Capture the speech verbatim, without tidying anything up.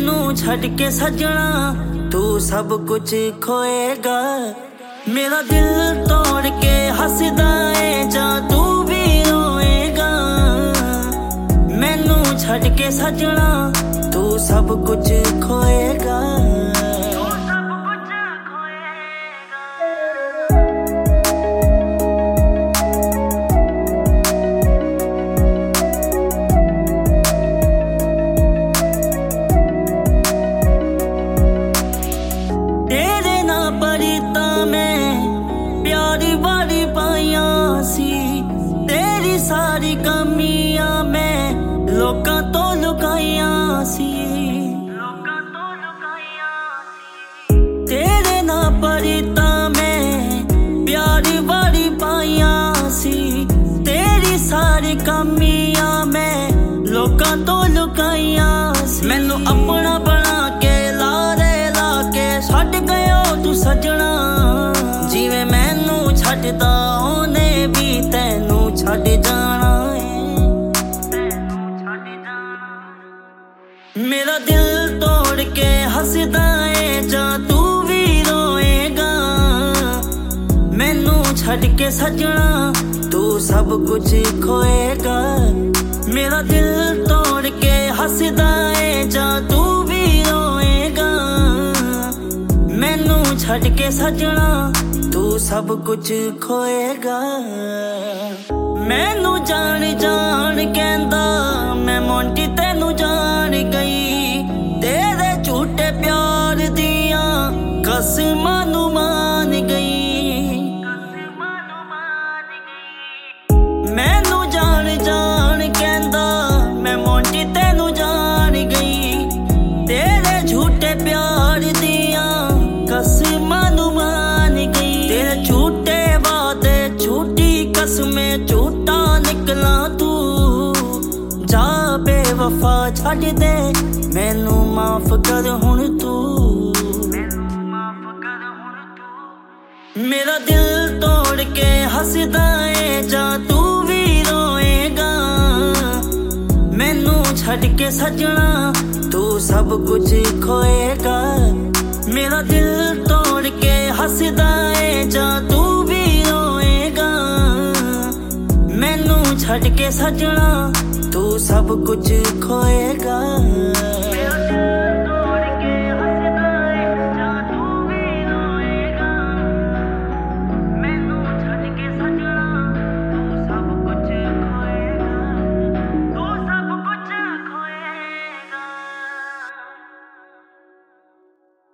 मैनू छड़ के सजना तू सब कुछ खोएगा। मेरा दिल तोड़ के हंसदा है जा तू भी रोएगा। मैनू छड़ के सजना तू सब कुछ खोएगा। सारी कमियां मैं लोकां तो लुकाइयां सी, लोकां तो लुकाइयां सी। तेरे ना परिता मैं प्यारी बड़ी पाइयां सी। तेरी सारी कमियां मैं लोकां तो लुकाइयां सी। मैनू अपना बना के लारे ला के छड्ड गयो तू सजना। जिवें मैनू छड्डदा ओने भी तैनू छड्ड जाना है। मेरा दिल तोड़ के हंसदा है जा तू भी रोएगा। मैनू छड्ड के सजना तू सब कुछ खोएगा। मेरा दिल तोड़ के हंसदा है जा तू भी रोएगा। मैनू छड्ड के सजना तू सब कुछ खोएगा। मैनू जान जान कहंदा मैं मोंटी तैनू जान गई। तेरे झूठे प्यार दियां कसमां नू मान गई। मैनू जान जान कहंदा मैं मोंटी तैनू जान गई। तेरे झूठे प्यार दियां कसमां नू मान गई। तेरे झूठे वादे झूठी कसमें झूठा निकला तू। जा बेवफा छड्ड दे मैनू माफ कर हुण तू। मेरा दिल तोड़ के हंसदा है जा तू भी रोएगा। मैनू छड्ड के सजना तू सब कुछ खोएगा। मेरा दिल तोड़ के हंसदा है जा तू भी रोएगा। मैनू छड्ड के सजना तू सब कुछ खोएगा।